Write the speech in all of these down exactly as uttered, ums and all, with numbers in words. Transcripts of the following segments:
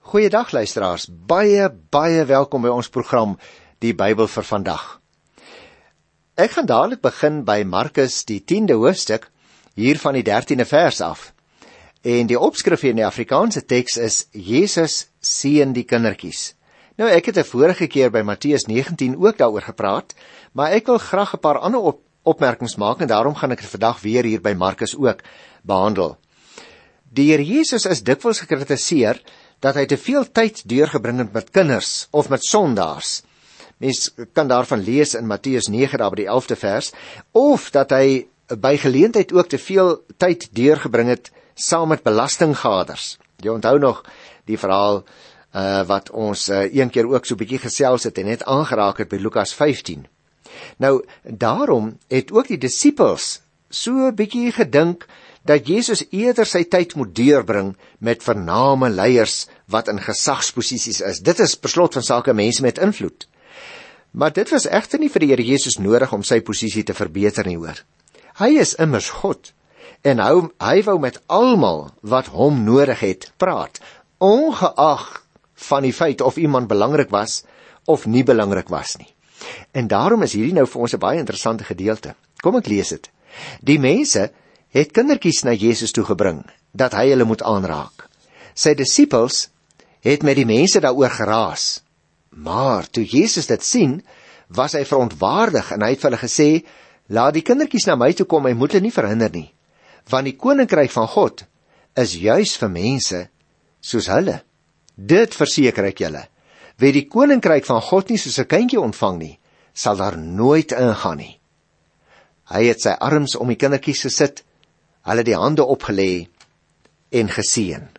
Goeiedag luisteraars, baie, baie welkom by ons program Die Bybel vir vandag. Ek gaan dadelik begin by Markus die tiende hoofstuk, hier van die dertiende vers af. En die opskrif hier in die Afrikaanse teks is, Jesus seën die kindertjies. Nou, ek het 'n vorige keer by Matteus negentien ook daaroor gepraat, maar ek wil graag 'n paar ander op, opmerkings maak, en daarom gaan ek dit vandag weer hier by Markus ook behandel. Die Here Jesus is dikwels gekritiseer dat hy te veel tyd deurgebring het met kinders of met sondaars. Mens kan daarvan lees in Matteus nege, daar by die elfde vers, of dat hy by geleentheid ook te veel tyd deurgebring het saam met belastinggaders. Jy onthou nog die verhaal uh, wat ons uh, een keer ook so 'n bietjie gesels het en net aangeraak het by Lukas vyftien. Nou, daarom het ook die disippels so 'n bietjie gedink dat Jesus eerder sy tyd moet deurbring met vername leiers wat in gesagsposisies is. Dit is per slot van sake mense met invloed. Maar dit was egter nie vir die Here Jesus nodig om sy posisie te verbeter nie, hoor. Hy is immers God, en hy, hy wou met almal wat hom nodig het praat, ongeag van die feit of iemand belangrik was of nie belangrik was nie. En daarom is hierdie nou vir ons 'n baie interessante gedeelte. Kom ek lees dit. Die mense het kindertjies na Jesus toe gebring, dat hy hulle moet aanraak. Sy disippels het met die mense daaroor geraas. Maar toe Jesus dit sien, was hy verontwaardig en hy het vir hulle gesê, laat die kindertjies na my toe kom, hy moet hulle nie verhinder nie, want die koninkryk van God is juis vir mense soos hulle. Dit verseker ek julle, wie die koninkryk van God nie soos 'n kindjie ontvang nie, sal daar nooit ingaan nie. Hy het sy arms om die kindertjies gesit, hulle die hande opgelê en geseën.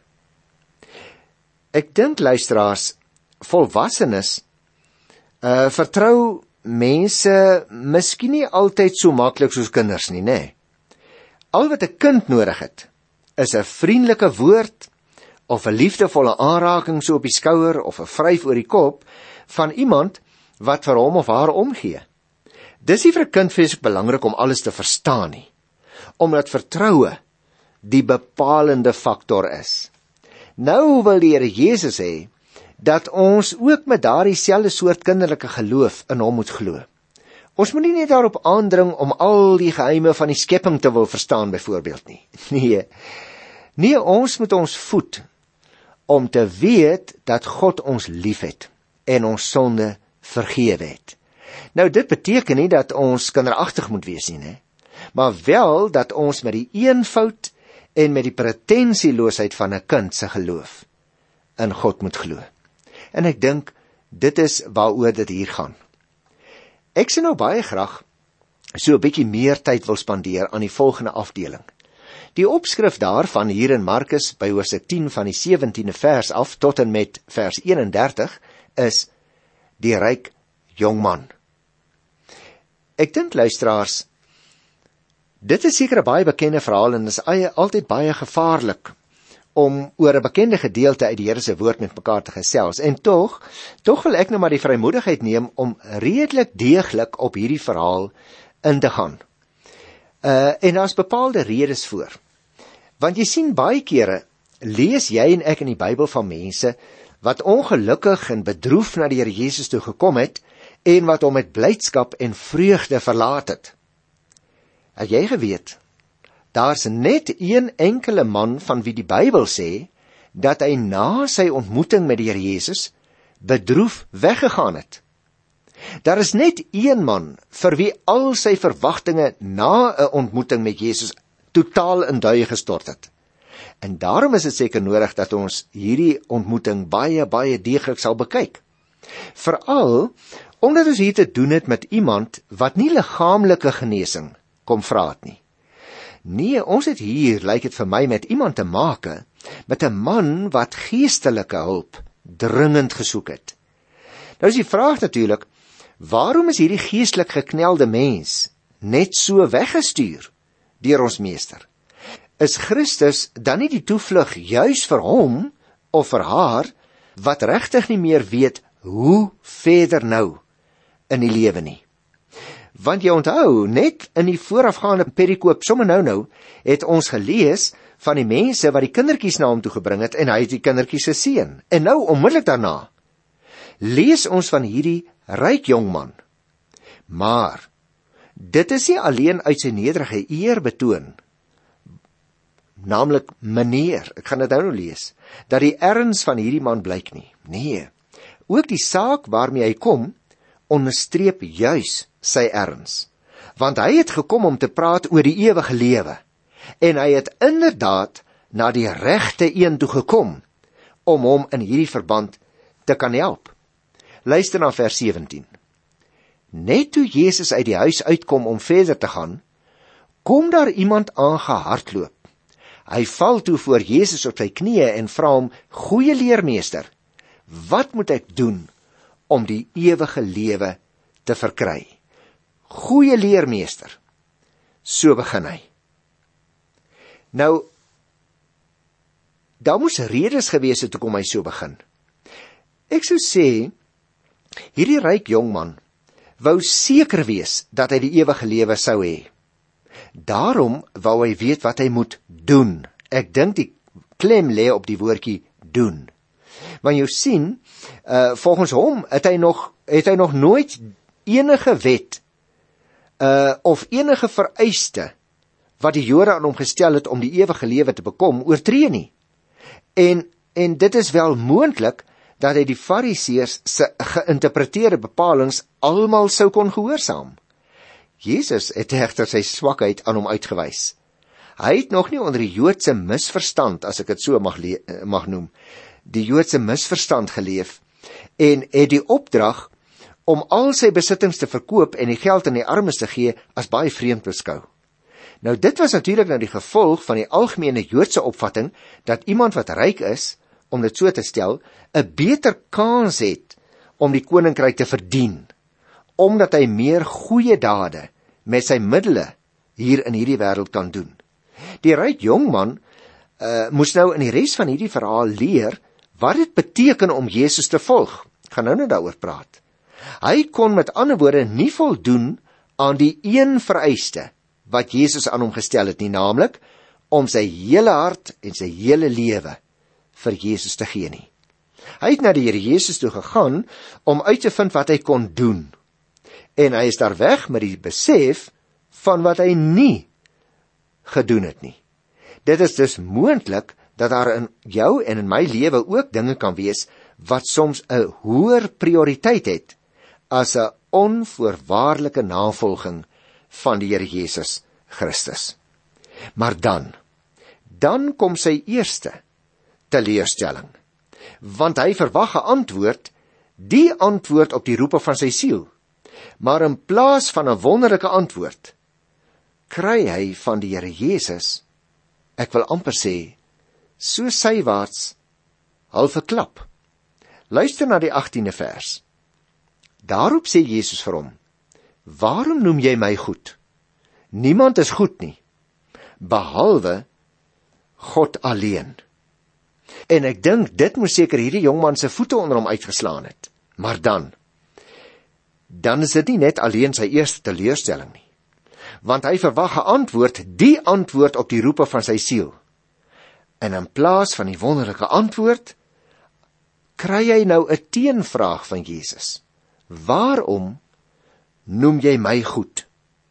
Ek dink, luisteraars, volwassenes uh, vertrou mense miskien nie altyd so maklik soos kinders nie, nê? Al wat 'n kind nodig het, is 'n vriendelike woord of 'n liefdevolle aanraking so op die skouer of 'n vryf oor die kop van iemand wat vir hom of haar omgee. Dis nie vir 'n kind vreeslik belangrik om alles te verstaan nie, omdat vertroue die bepalende faktor is. Nou wil die Here Jesus hê dat ons ook met daardie selfde soort kinderlike geloof in hom moet glo. Ons moet nie net daarop aandring om al die geheime van die skepping te wil verstaan byvoorbeeld nie. Nee, nee, ons moet ons voed om te weet dat God ons liefhet en ons sonde vergewe het. Nou, dit beteken nie dat ons kinderagtig moet wees nie, né? Maar wel dat ons met die eenvoud en met die pretensieloosheid van 'n kind se geloof in God moet glo. En ek dink, dit is waaroor dit hier gaan. Ek sou nou baie graag so 'n bietjie meer tyd wil spandeer aan die volgende afdeling. Die opskrif daarvan hier in Markus by hoofstuk tien van die sewentiende vers af tot en met vers eenendertig is die ryk jongman. Ek dink, luisteraars, dit is seker 'n baie bekende verhaal en is altyd baie gevaarlik om oor 'n bekende gedeelte uit die Here se woord met mekaar te gesels. En tog, tog wil ek nou maar die vrymoedigheid neem om redelik deeglik op hierdie verhaal in te gaan. Uh, en daar's bepaalde redes voor. Want jy sien, baie kere lees jy en ek in die Bybel van mense wat ongelukkig en bedroef na die Here Jesus toe gekom het en wat hom met blydskap en vreugde verlaat het. Het jy geweet, daar's net een enkele man van wie die Bybel sê, dat hy na sy ontmoeting met die Here Jesus bedroef weggegaan het. Daar is net een man vir wie al sy verwagtinge na 'n ontmoeting met Jesus totaal in duie gestort het. En daarom is dit seker nodig dat ons hierdie ontmoeting baie, baie deeglik sal bekyk. Veral omdat ons hier te doen het met iemand wat nie liggaamlike genesing kom vra het nie. Nee, ons het hier, lyk dit vir my, met iemand te make, met 'n man wat geestelike hulp dringend gesoek het. Nou is die vraag natuurlik, waarom is hierdie geestelik geknelde mens net so weggestuur deur ons meester? Is Christus dan nie die toevlug juis vir hom of vir haar, wat regtig nie meer weet hoe verder nou in die lewe nie? Want jy onthou, net in die voorafgaande perikoop, sommer nou nou, het ons gelees van die mense wat die kindertjies na hom toe gebring het, en hy het die kindertjies gesien. En nou, onmiddellik daarna, lees ons van hierdie ryk jongman. Maar, dit is nie alleen uit sy nederige eer betoon, naamlik meneer, ek gaan dit nou nou lees, dat die erns van hierdie man blyk nie. Nee, ook die saak waarmee hy kom, onderstreep juis sy erns. Want hy het gekom om te praat oor die ewige lewe, en hy het inderdaad na die regte een toe gekom, om hom in hierdie verband te kan help. Luister na vers sewentien. Net toe Jesus uit die huis uitkom om verder te gaan, kom daar iemand aangehardloop. Hy val toe voor Jesus op sy knieë en vra hom, goeie leermeester, wat moet ek doen om die ewige lewe te verkry? Goeie leermeester, so begin hy. Nou, daar moes redes gewees het hoekom hy so begin. Ek sou sê, hierdie ryk jongman wou seker wees dat hy die ewige lewe sou hê. Daarom wou hy weet wat hy moet doen. Ek dink die klem lê op die woordjie doen. Want jy sien, uh, volgens hom het hy nog het hy nog nooit enige wet uh, of enige vereiste wat die Jode aan hom gestel het om die ewige lewe te bekom, oortree nie. En en dit is wel moontlik dat hy die Fariseërs se geïnterpreteerde bepalings almal sou kon gehoorsaam. Jesus het egter sy swakheid aan hom uitgewys. Hy het nog nie onder die Joodse misverstand, as ek dit so mag, mag noem, die Joodse misverstand geleef, en het die opdrag om al sy besittings te verkoop en die geld aan die armes te gee, as baie vreemd beskou. Nou dit was natuurlik nou die gevolg van die algemene Joodse opvatting, dat iemand wat ryk is, om dit so te stel, 'n beter kans het om die koninkryk te verdien, omdat hy meer goeie dade met sy middele hier in hierdie wêreld kan doen. Die ryk jongman uh, moes nou in die res van hierdie verhaal leer wat dit beteken om Jesus te volg. Ek gaan nou net daaroor praat. Hy kon met ander woorde nie voldoen aan die een vereiste wat Jesus aan hom gestel het nie, naamlik om sy hele hart en sy hele lewe vir Jesus te gee nie. Hy het na die Here Jesus toe gegaan om uit te vind wat hy kon doen. En hy is daar weg met die besef van wat hy nie gedoen het nie. Dit is dus moontlik dat daar in jou en in my lewe ook dinge kan wees wat soms 'n hoër prioriteit het as 'n onvoorwaardelike navolging van die Here Jesus Christus. Maar dan, dan kom sy eerste teleurstelling, want hy verwag 'n antwoord, die antwoord op die roepe van sy siel, maar in plaas van 'n wonderlike antwoord, kry hy van die Here Jesus, ek wil amper sê, so sywaarts, half 'n klap. Luister na die agtiende vers. Daarop sê Jesus vir hom, waarom noem jy my goed? Niemand is goed nie, behalwe God alleen. En ek dink, dit moes seker hierdie jongman se voete onder hom uitgeslaan het. Maar dan, dan is dit nie net alleen sy eerste teleurstelling nie. Want hy verwag 'n antwoord, die antwoord op die roepe van sy siel. En in plaas van die wonderlike antwoord, kry hy nou 'n teenvraag van Jesus. Waarom noem jy my goed?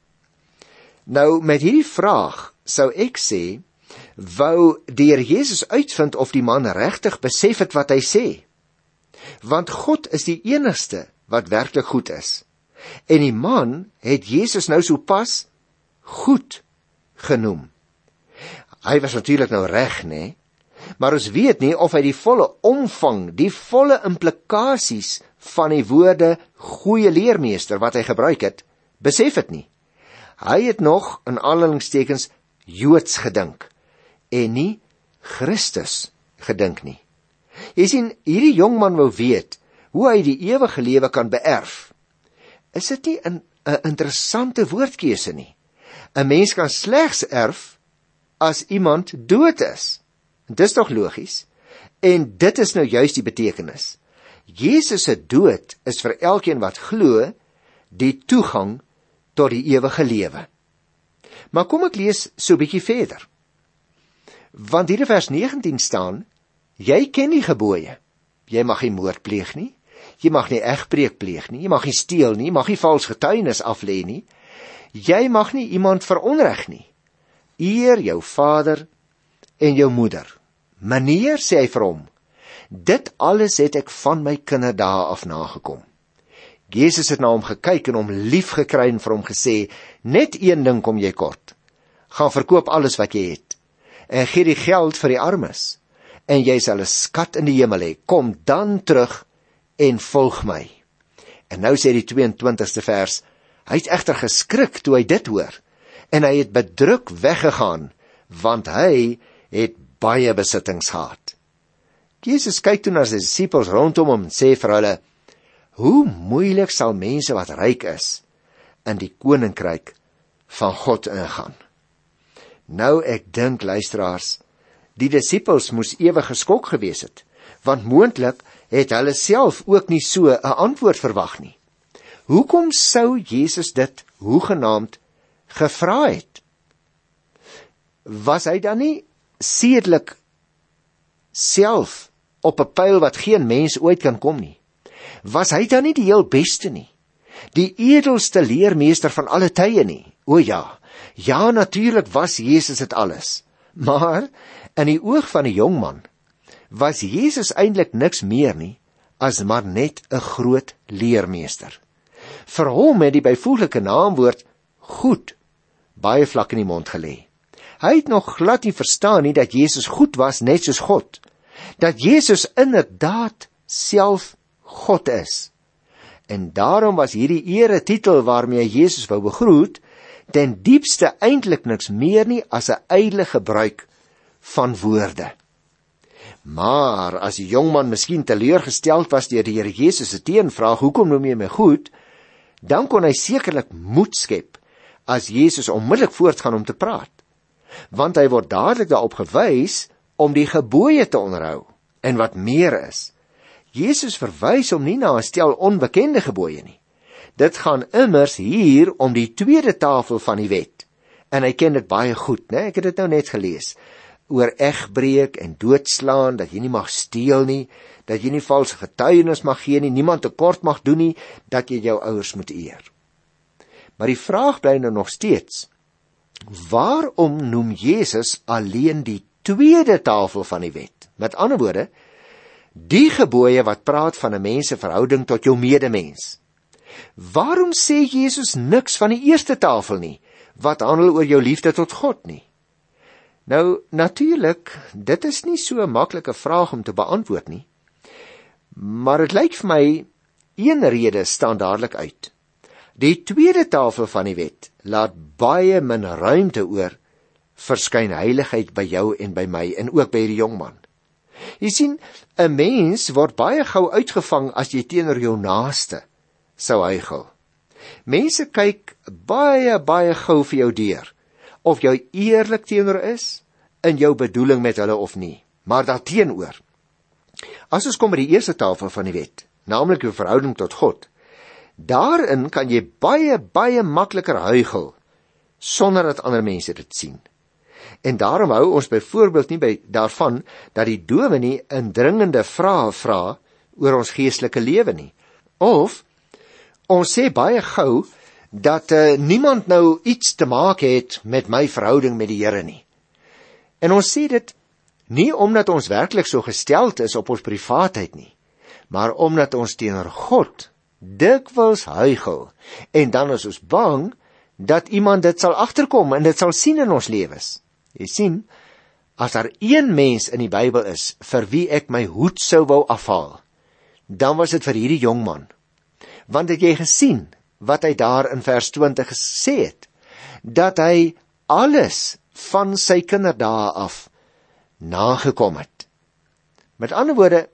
Nou, met hierdie vraag sou ek sê, wou die Here Jesus uitvind of die man regtig besef het wat hy sê. Want God is die enigste wat werklik goed is. En die man het Jesus nou sopas goed genoem. Hy was natuurlik nou reg, né? Maar ons weet nie of hy die volle omvang, die volle implikasies van die woorde goeie leermeester wat hy gebruik het, besef het nie. Hy het nog in aanhalingstekens Joods gedink en nie Christus gedink nie. Jy sien, hierdie jongman wou weet hoe hy die ewige lewe kan beerf. Is dit nie 'n 'n interessante woordkeuse nie? 'n Mens kan slegs erf as iemand dood is. Dis tog logies? En dit is nou juist die betekenis. Jesus se dood is vir elkeen wat glo die toegang tot die ewige lewe. Maar kom ek lees so 'n bietjie verder. Want hier in vers negentien staan, jy ken die gebooie. Jy mag nie moord pleeg nie, jy mag nie egbreek pleeg nie, jy mag nie steel nie, jy mag nie vals getuienis aflê nie, jy mag nie iemand veronreg nie. Eer jou vader en jou moeder. Meneer, sê hy vir hom, dit alles het ek van my kinderdae af nagekom. Jesus het na hom gekyk en hom lief gekry en vir hom gesê, net een ding kom jy kort. Gaan verkoop alles wat jy het en gee die geld vir die armes en jy sal 'n skat in die hemel hê. Kom dan terug en volg my. En nou sê die twee-en-twintigste vers, hy het egter geskrik toe hy dit hoor en hy het bedruk weggegaan, want hy het baie besittings gehad. Jesus kyk toe na sy disippels rondom hom en sê vir hulle, hoe moeilik sal mense wat ryk is in die koninkryk van God ingaan. Nou ek dink, luisteraars, die disippels moes ewig geskok gewees het, want moontlik het hulle self ook nie so 'n antwoord verwag nie. Hoekom sou Jesus dit hoegenaamd gevra het? Was hy dan nie sedelik self op 'n pyl wat geen mens ooit kan kom nie? Was hy dan nie die heel beste nie? Die edelste leermeester van alle tye nie? O ja, ja natuurlik was Jesus dit alles. Maar in die oog van die jongman was Jesus eintlik niks meer nie as maar net 'n groot leermeester. Vir hom het die byvoeglike naamwoord goed baie vlak in die mond gelê. Hy het nog glad nie verstaan nie dat Jesus goed was net soos God. Dat Jesus inderdaad self God is. En daarom was hierdie ere titel waarmee Jesus wou begroet, ten diepste eintlik niks meer nie as 'n ydelle gebruik van woorde. Maar as die jongman miskien teleurgesteld was deur die Here Jesus se teenvraag, hoekom noem jy my goed, dan kon hy sekerlik moed skep as Jesus onmiddellik voortgaan om te praat. Want hy word dadelik daarop gewys om die gebooie te onderhou. En wat meer is, Jesus verwys hom nie na 'n stel onbekende gebooie nie. Dit gaan immers hier om die tweede tafel van die wet. En hy ken dit baie goed, né? Ek het dit nou net gelees. Oor egbreek en doodslaan, dat jy nie mag steel nie, dat jy nie valse getuienis mag gee nie, niemand tekort mag doen nie, dat jy jou ouers moet eer. Maar die vraag bly nou nog steeds, waarom noem Jesus alleen die tweede tafel van die wet? Met ander woorde, die gebooie wat praat van 'n mens se verhouding tot jou medemens. Waarom sê Jesus niks van die eerste tafel nie, wat handel oor jou liefde tot God nie? Nou, natuurlik, dit is nie so 'n maklike vraag om te beantwoord nie, maar dit lyk vir my, een rede staan dadelik uit. Die tweede tafel van die wet laat baie min ruimte oor vir skynheiligheid by jou en by my, en ook by die jongman. Jy sien, 'n mens word baie gou uitgevang as jy teenoor jou naaste sou huichel. Mense kyk baie, baie gou vir jou deur, of jy eerlik teenoor is, in jou bedoeling met hulle of nie. Maar daarteenoor, as ons kom by die eerste tafel van die wet, naamlik jou verhouding tot God, daarin kan jy baie, baie makliker huichel, sonder dat ander mense dit sien. En daarom hou ons byvoorbeeld nie by daarvan, dat die dominee indringende vrae vra oor ons geestelike lewe nie. Of, ons sê baie gou, dat uh, niemand nou iets te maak het met my verhouding met die Here nie. En ons sê dit nie omdat ons werklik so gesteld is op ons privaatheid nie, maar omdat ons teenoor God dikwels huichel, en dan is ons bang dat iemand dit sal agterkom en dit sal sien in ons lewens. Jy sien, as daar een mens in die Bybel is vir wie ek my hoed sou wou afhaal, dan was dit vir hierdie jongman. Want het jy gesien wat hy daar in vers twintig gesê het, dat hy alles van sy kinderdae af nagekom het. Met ander woorde,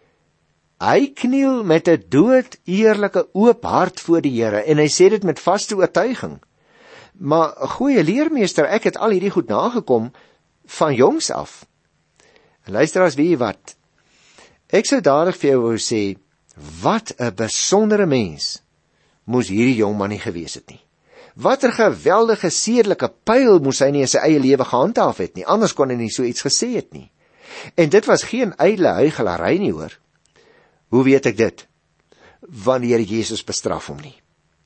hy kniel met 'n dood eerlike oop hart voor die Here, en hy sê dit met vaste oortuiging. Maar goeie leermeester, ek het al hierdie goed nagekom van jongs af. En luister as weet jy wat, ek sou dadelik vir jou wou sê, wat 'n besondere mens moes hierdie jongman nie gewees het nie. Watter geweldige sedelike pyl moes hy nie in sy eie lewe gehandhaaf het nie, anders kon hy nie so iets gesê het nie. En dit was geen ydelle huichelarij nie hoor. Hoe weet ek dit? Wanneer Jesus bestraf hom nie.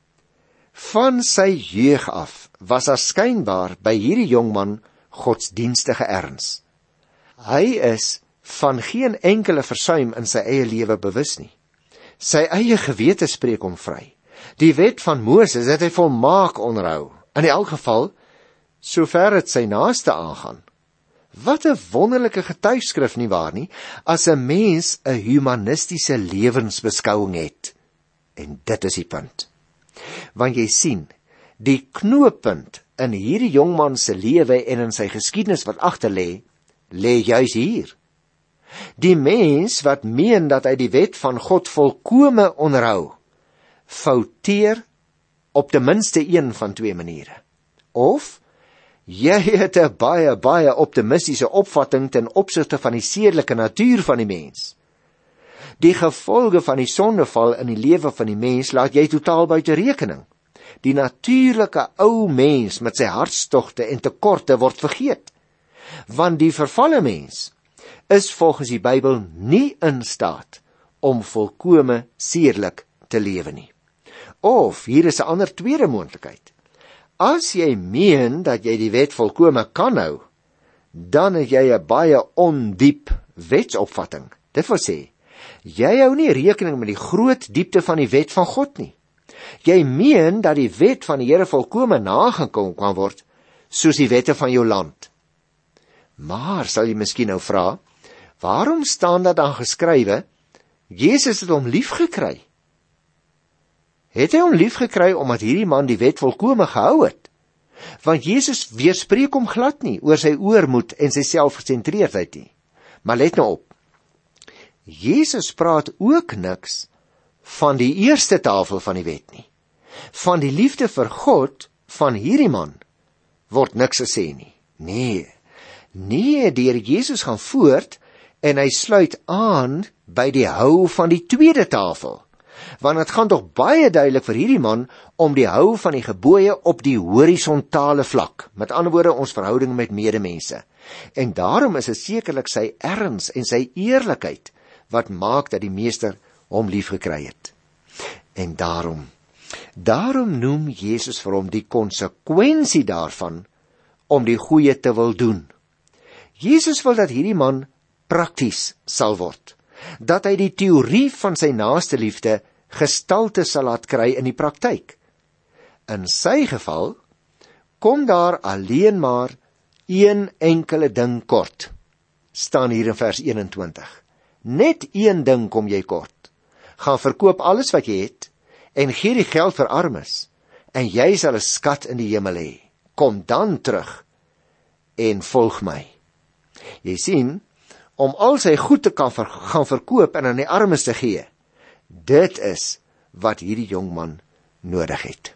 Van sy jeug af was daar skynbaar by hierdie jongman godsdienstige erns. Hy is van geen enkele versuim in sy eie lewe bewus nie. Sy eie gewete spreek hom vry. Die wet van Moses het hy volmaak onderhou. In elk geval, sover dit sy naaste aangaan. Wat 'n wonderlike getuigskrif nie waar nie, as 'n mens 'n humanistiese lewensbeskouing het. En dit is die punt. Want jy sien, die knooppunt in hierdie jongman se lewe en in sy geskiedenis wat agter lê, lê juis hier. Die mens wat meen dat hy die wet van God volkome onderhou, fouteer op ten minste een van twee maniere. Of jy het 'n baie, baie optimistiese opvatting ten opsigte van die sedelike natuur van die mens. Die gevolge van die sondeval in die lewe van die mens laat jy totaal buite rekening. Die natuurlike ou mens met sy hartstogte en tekorte word vergeet. Want die vervalle mens is volgens die Bybel nie in staat om volkome sedelik te lewe nie. Of, hier is 'n ander tweede moontlikheid. As jy meen dat jy die wet volkome kan hou, dan het jy 'n baie ondiep wetsopvatting. Dit wil sê, jy hou nie rekening met die groot diepte van die wet van God nie. Jy meen dat die wet van die Here volkome nagekom kan word, soos die wette van jou land. Maar, sal jy miskien nou vra, waarom staan dat dan geskrywe, Jesus het hom lief gekry? Het hy hom lief gekry omdat hierdie man die wet volkome gehou het? Want Jesus weerspreek hom glad nie oor sy oormoed en sy selfgesentreerdheid nie. Maar let nou op, Jesus praat ook niks van die eerste tafel van die wet nie. Van die liefde vir God van hierdie man word niks gesê nie. Nee, nee, die Here Jesus gaan voort en hy sluit aan by die hou van die tweede tafel. Want het gaan toch baie duidelik vir hierdie man om die hou van die gebooie op die horisontale vlak, met ander woorde ons verhouding met medemense. En daarom is het sekerlik sy erns en sy eerlikheid wat maak dat die meester hom lief gekry het. En daarom, daarom noem Jesus vir hom die konsekwensie daarvan om die goeie te wil doen. Jesus wil dat hierdie man prakties sal word, dat hy die teorie van sy naaste liefde gestalte sal laat kry in die praktyk. In sy geval kom daar alleen maar een enkele ding kort, staan hier in vers eenentwintig. Net een ding kom jy kort. Gaan verkoop alles wat jy het en gee die geld vir armes en jy sal 'n skat in die hemel hê. Kom dan terug en volg my. Jy sien, om al sy goed te kan ver, gaan verkoop en aan die armes te gee, dit is wat hierdie jongman nodig het.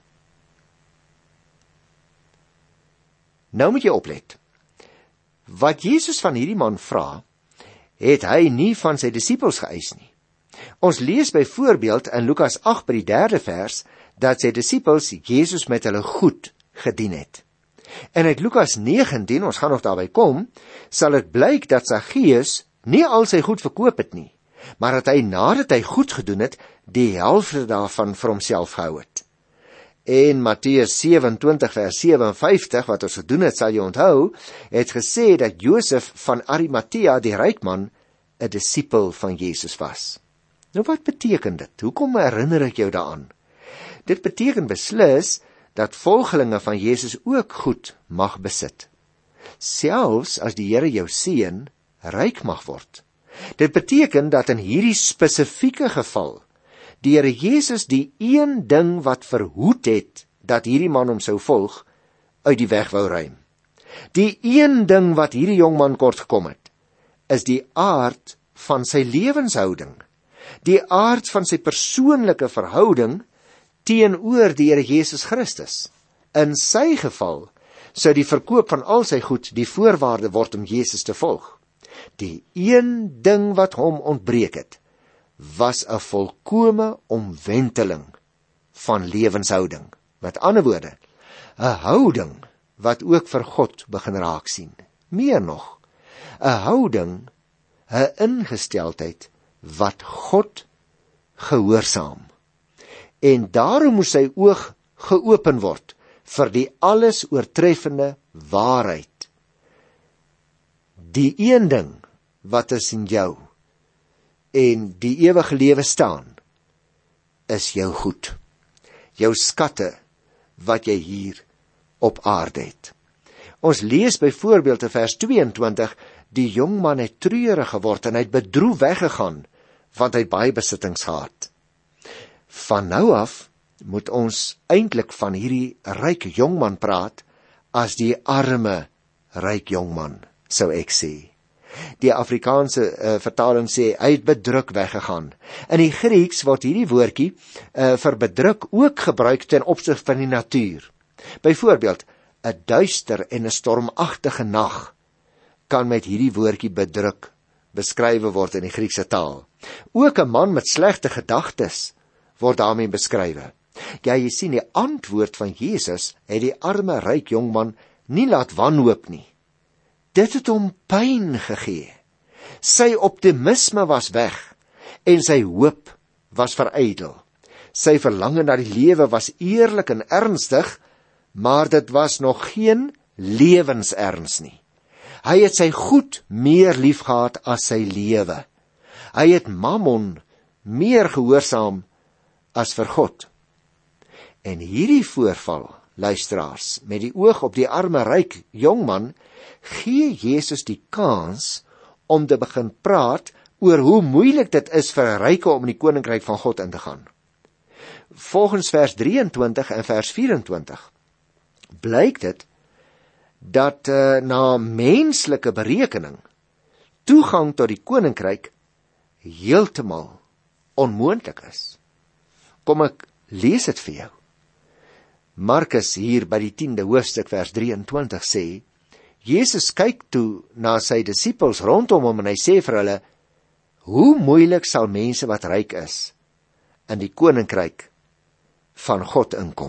Nou moet jy oplet. Wat Jesus van hierdie man vra, het hy nie van sy disippels geëis nie. Ons lees byvoorbeeld in Lukas agt by die derde vers, dat sy disippels Jesus met hulle goed gedien het. En uit Lukas negentien, ons gaan nog daarby kom, sal dit blyk dat Saggeus nie al sy goed verkoop het nie, maar dat hy nadat hy goed gedoen het, die helfte daarvan vir homself gehou het. En Matteus sewe-en-twintig vers sewe-en-vyftig, wat ons gedoen het, sal jy onthou, het gesê dat Josef van Arimathea, die rykman, 'n disipel van Jesus was. Nou wat beteken dit? Hoekom herinner ek jou daaraan? Dit beteken beslis dat volgelinge van Jesus ook goed mag besit. Selfs as die Here jou seën, ryk mag word. Dit beteken dat in hierdie spesifieke geval die Here Jesus die een ding wat verhoed het dat hierdie man hom sou volg, uit die weg wou ruim. Die een ding wat hierdie jongman kort gekom het, is die aard van sy lewenshouding, die aard van sy persoonlike verhouding teenoor die Here Jesus Christus. In sy geval sou die verkoop van al sy goed die voorwaarde word om Jesus te volg. Die een ding wat hom ontbreek het, was 'n volkome omwenteling van lewenshouding. Met ander woorde, 'n houding wat ook vir God begin raak sien. Meer nog, 'n houding, 'n ingesteldheid wat God gehoorsaam. En daarom moes sy oog geopen word vir die alles oortreffende waarheid. Die een ding wat is in jou en die ewige lewe staan, is jou goed. Jou skatte wat jy hier op aarde het. Ons lees byvoorbeeld in vers tweeëntwintig, die jong man het treurig geword en hy het bedroef weggegaan, want hy het baie besittings gehad. Van nou af moet ons eintlik van hierdie ryk jongman praat as die arme ryk jongman, sou ek sê. Die Afrikaanse uh, vertaling sê, hy het bedruk weggegaan. In die Grieks word hierdie woordjie uh, vir bedruk ook gebruik ten opsigte van die natuur. Byvoorbeeld, 'n duister en 'n stormagtige nag kan met hierdie woordjie bedruk beskryf word in die Griekse taal. Ook 'n man met slegte gedagtes word daarmee beskryf. Ja, jy sien, die antwoord van Jesus het die arme ryk jongman nie laat wanhoop nie. Dit het hom pyn gegee. Sy optimisme was weg en sy hoop was verydel. Sy verlange na die lewe was eerlik en ernstig, maar dit was nog geen lewenserns nie. Hy het sy goed meer lief gehad as sy lewe. Hy het Mammon meer gehoorsaam as vir God. En hierdie voorval, luisteraars, met die oog op die arme ryk jongman, gee Jesus die kans om te begin praat oor hoe moeilik dit is vir 'n ryke om in die koninkryk van God in te gaan. Volgens vers drieëntwintig en vers vyf-en-twintig blyk dit dat uh, na menslike berekening toegang tot die koninkryk heeltemal onmoontlik is. Kom ek lees dit vir jou. Markus hier by die tiende hoofstuk vers drieëntwintig sê, Jesus kyk toe na sy disippels rondom hom en hy sê vir hulle, hoe moeilik sal mense wat ryk is in die koninkryk van God inkom.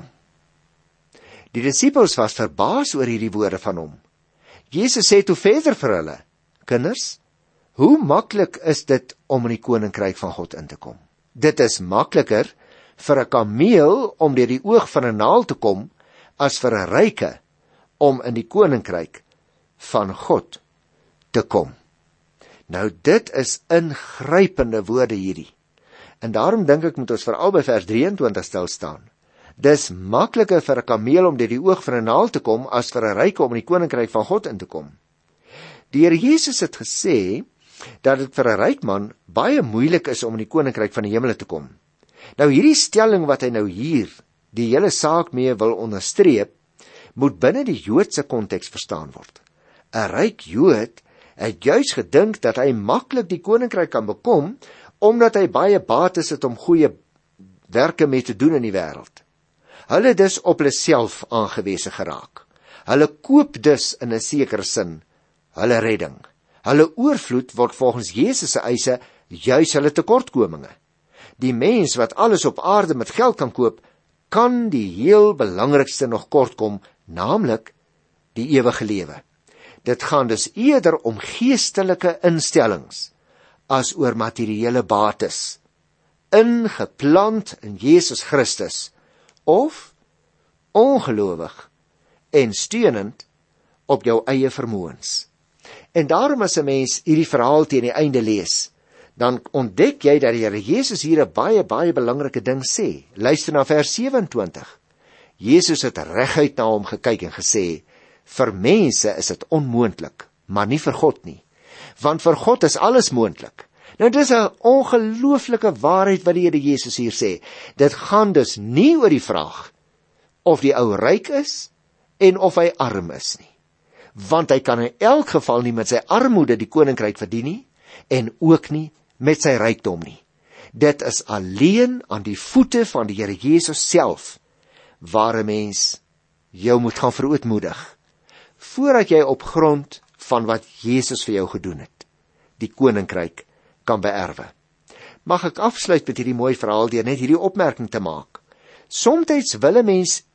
Die disippels was verbaas oor hierdie woorde van hom. Jesus sê toe verder vir hulle, kinders, hoe maklik is dit om in die koninkryk van God in te kom? Dit is makliker vir 'n kameel om deur die oog van 'n naald te kom, as vir 'n ryke om in die koninkryk van God te kom. Nou dit is ingrypende woorde hierdie. En daarom dink ek moet ons veral by vers drieëntwintig stil staan. Dis makliker vir 'n kameel om deur die oog van 'n naald te kom, as vir 'n ryke om in die koninkryk van God in te kom. Die Here Jesus het gesê dat dit vir 'n ryk man baie moeilik is om in die koninkryk van die hemele te kom. Nou hierdie stelling wat hy nou hier die hele saak mee wil onderstreep, moet binne die Joodse konteks verstaan word. 'n Ryk Jood het juis gedink dat hy maklik die koninkryk kan bekom, omdat hy baie bates het om goeie werke mee te doen in die wêreld. Hulle dus op hulle self aangewese geraak. Hulle koop dus in 'n sekere sin hulle redding. Hulle oorvloed word volgens Jesus se eise juis hulle tekortkominge. Die mens wat alles op aarde met geld kan koop, kan die heel belangrikste nog kortkom, naamlik die ewige lewe. Dit gaan dus eerder om geestelike instellings as oor materiële bates, ingeplant in Jesus Christus, of ongelowig en steunend op jou eie vermoëns. En daarom as 'n mens hierdie verhaal teen die einde lees, dan ontdek jy dat die Here Jesus hier 'n baie, baie belangrike ding sê. Luister na vers vyf-en-twintig. Jesus het reguit na hom gekyk en gesê, vir mense is dit onmoontlik, maar nie vir God nie. Want vir God is alles moontlik. Nou dis 'n ongelooflike waarheid wat die Here Jesus hier sê. Dit gaan dus nie oor die vraag of die ou ryk is en of hy arm is nie. Want hy kan in elk geval nie met sy armoede die koninkryk verdien nie, en ook nie met sy rykdom nie. Dit is alleen aan die voete van die Here Jesus self waar 'n mens jou moet gaan verootmoedig, voordat jy op grond van wat Jesus vir jou gedoen het, die koninkryk kan beerwe. Mag ek afsluit met hierdie mooi verhaal deur net hierdie opmerking te maak. Somstyds wil 'n mens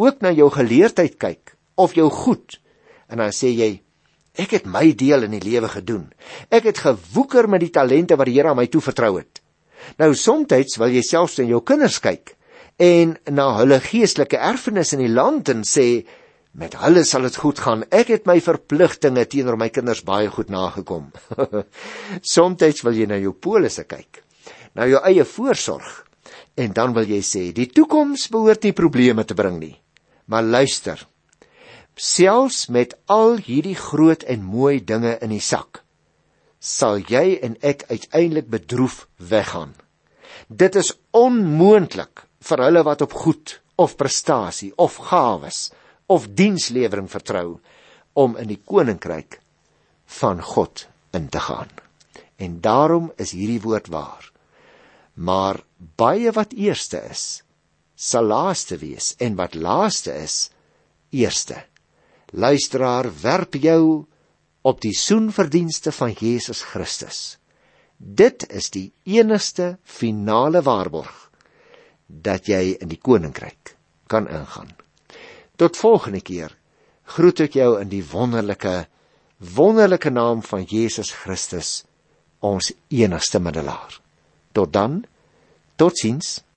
ook na jou geleerdheid kyk, of jou goed, en dan sê jy, ek het my deel in die lewe gedoen. Ek het gewoeker met die talente wat die Here aan my toevertrou het. Nou, soms wil jy selfs in jou kinders kyk, en na hulle geestelike erfenis in die land, en sê, met hulle sal het goed gaan, ek het my verpligtinge teenoor my kinders baie goed nagekom. Soms wil jy na jou polisse kyk, na jou eie voorsorg, en dan wil jy sê, die toekoms behoort nie probleme te bring nie. Maar luister, selfs met al hierdie groot en mooi dinge in die sak, sal jy en ek uiteindelik bedroef weggaan. Dit is onmoontlik vir hulle wat op goed, of prestasie, of gawes, of dienslewering vertrou, om in die koninkryk van God in te gaan. En daarom is hierdie woord waar. Maar baie wat eerste is, sal laaste wees, en wat laaste is, eerste. Luisteraar, werp jou op die soenverdienste van Jesus Christus. Dit is die enigste finale waarborg, dat jy in die koninkryk kan ingaan. Tot volgende keer groet ek jou in die wonderlike, wonderlike naam van Jesus Christus, ons enigste middelaar. Tot dan, totsiens.